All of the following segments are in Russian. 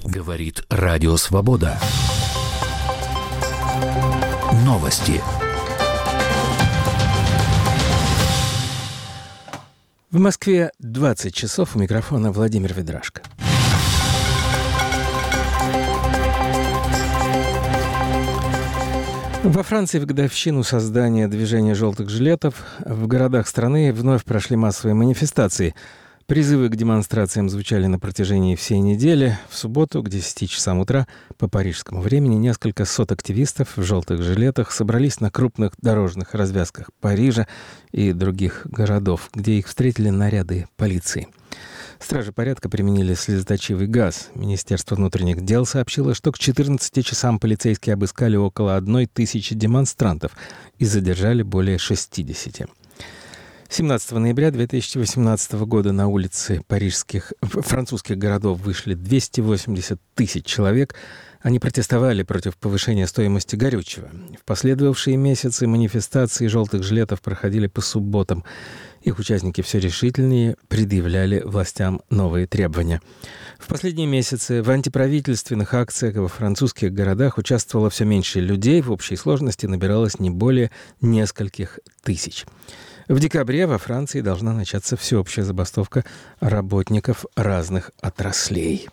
Говорит Радио Свобода. Новости. В Москве 20 часов. У микрофона Владимир Ведрашко. Во Франции в годовщину создания движения «желтых жилетов» в городах страны вновь прошли массовые манифестации. Призывы к демонстрациям звучали на протяжении всей недели. В субботу к 10 часам утра по парижскому времени несколько сот активистов в желтых жилетах собрались на крупных дорожных развязках Парижа и других городов, где их встретили наряды полиции. Стражи порядка применили слезоточивый газ. Министерство внутренних дел сообщило, что к 14 часам полицейские обыскали около 1000 демонстрантов и задержали более 60. 17 ноября 2018 года на улицы французских городов вышли 280 тысяч человек. Они протестовали против повышения стоимости горючего. В последовавшие месяцы манифестации желтых жилетов проходили по субботам. Их участники все решительнее предъявляли властям новые требования. В последние месяцы в антиправительственных акциях во французских городах участвовало все меньше людей. В общей сложности набиралось не более нескольких тысяч. В декабре во Франции должна начаться всеобщая забастовка работников разных отраслей.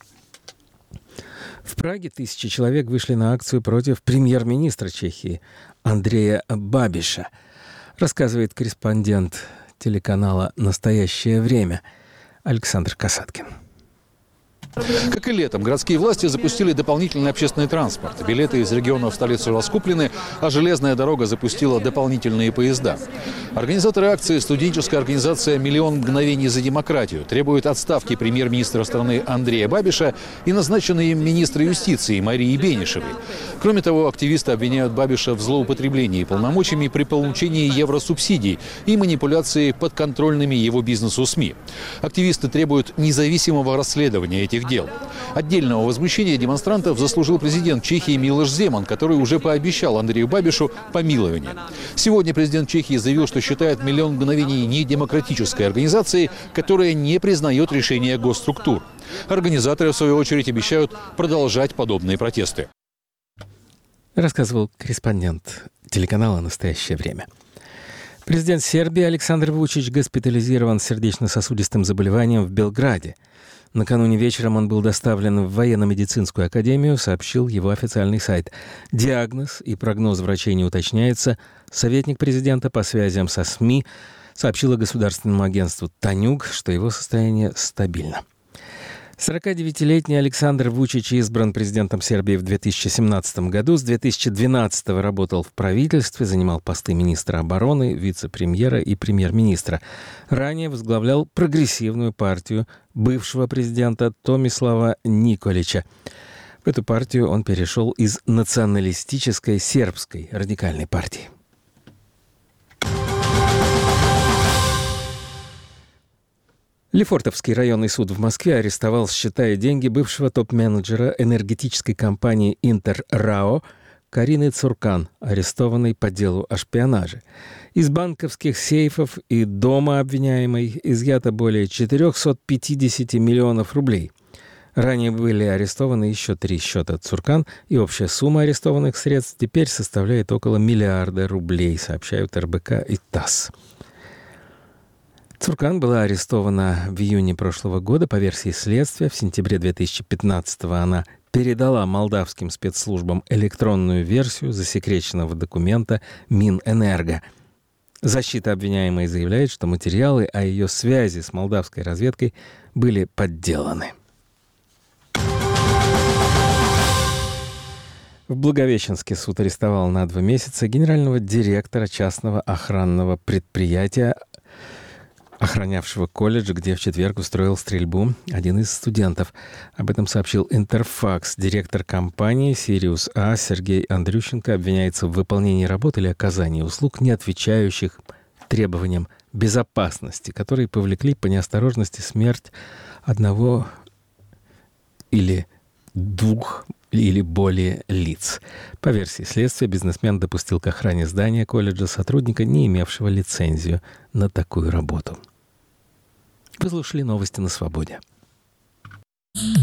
В Праге 1000 человек вышли на акцию против премьер-министра Чехии Андрея Бабиша, рассказывает корреспондент телеканала «Настоящее время» Александр Касаткин. Как и летом, городские власти запустили дополнительный общественный транспорт. Билеты из регионов в столицу раскуплены, а железная дорога запустила дополнительные поезда. Организаторы акции, студенческая организация «Миллион мгновений за демократию», требуют отставки премьер-министра страны Андрея Бабиша и назначенной им министра юстиции Марии Бенишевой. Кроме того, активисты обвиняют Бабиша в злоупотреблении полномочиями при получении евросубсидий и манипуляции подконтрольными его бизнесу СМИ. Активисты требуют независимого расследования этих дел. Отдельного возмущения демонстрантов заслужил президент Чехии Милош Земан, который уже пообещал Андрею Бабишу помилование. Сегодня президент Чехии заявил, что считает «Миллион мгновений» недемократической организацией, которая не признает решения госструктур. Организаторы, в свою очередь, обещают продолжать подобные протесты. Рассказывал корреспондент телеканала «Настоящее время». Президент Сербии Александр Вучич госпитализирован с сердечно-сосудистым заболеванием в Белграде. Накануне вечером он был доставлен в военно-медицинскую академию, сообщил его официальный сайт. Диагноз и прогноз врачей не уточняется. Советник президента по связям со СМИ сообщила государственному агентству «Танюг», что его состояние стабильно. 49-летний Александр Вучич избран президентом Сербии в 2017 году. С 2012 работал в правительстве, занимал посты министра обороны, вице-премьера и премьер-министра. Ранее возглавлял прогрессивную партию бывшего президента Томислава Николича. В эту партию он перешел из националистической сербской радикальной партии. Лефортовский районный суд в Москве арестовал, считая деньги бывшего топ-менеджера энергетической компании «Интер РАО» Карины Цуркан, арестованной по делу о шпионаже. Из банковских сейфов и дома обвиняемой изъято более 450 миллионов рублей. Ранее были арестованы еще 3 счета Цуркан, и общая сумма арестованных средств теперь составляет около 1 миллиарда рублей, сообщают РБК и ТАСС. Цуркан была арестована в июне прошлого года по версии следствия. В сентябре 2015-го она передала молдавским спецслужбам электронную версию засекреченного документа Минэнерго. Защита обвиняемой заявляет, что материалы о ее связи с молдавской разведкой были подделаны. В Благовещенске суд арестовал на 2 месяца генерального директора частного охранного предприятия, охранявшего колледж, где в четверг устроил стрельбу один из студентов. Об этом сообщил Интерфакс. Директор компании «Сириус А» Сергей Андрющенко обвиняется в выполнении работ или оказании услуг, не отвечающих требованиям безопасности, которые повлекли по неосторожности смерть 1 или 2 или более лиц. По версии следствия, бизнесмен допустил к охране здания колледжа сотрудника, не имевшего лицензию на такую работу. Вы слушали новости на Свободе.